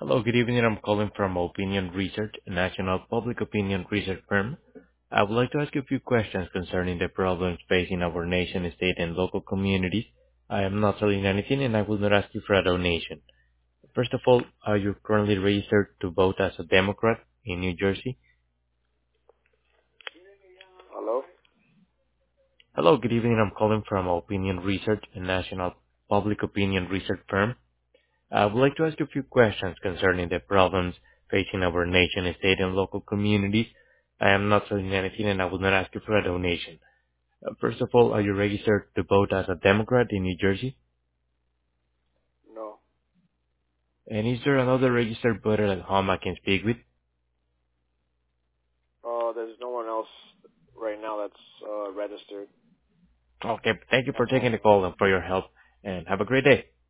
Hello, good evening. I'm calling from Opinion Research, a national public opinion research firm. I would like to ask you a few questions concerning the problems facing our nation, state, and local communities. I am not selling anything, and I will not ask you for a donation. First of all, are you currently registered to vote as a Democrat in New Jersey? Hello? Hello, good evening. I'm calling from Opinion Research, a national public opinion research firm. I would like to ask you a few questions concerning the problems facing our nation, state, and local communities. I am not selling anything, and I will not ask you for a donation. First of all, are you registered to vote as a Democrat in New Jersey? No. And is there another registered voter at home I can speak with? There's no one else right now that's registered Okay, thank you at for home. taking the call and for your help, and have a great day.